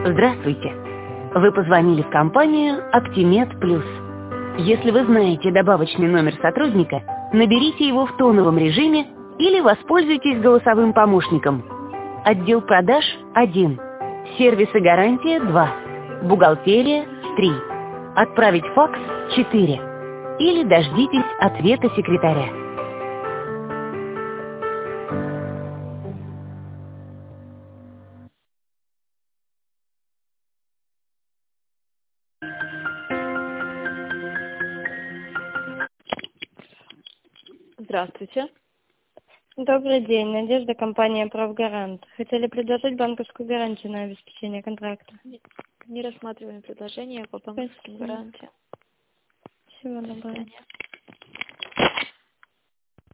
Здравствуйте! Вы позвонили в компанию Оптимед Плюс. Если вы знаете добавочный номер сотрудника, наберите его в тоновом режиме или воспользуйтесь голосовым помощником. Отдел продаж 1, сервис и гарантия 2, бухгалтерия 3, отправить факс 4 или дождитесь ответа секретаря. Здравствуйте. Добрый день, Надежда, компания «Правгарант». Хотели предложить банковскую гарантию на обеспечение контракта. Не рассматриваем предложение по банковским гарантиям. Всего До доброго. свидания.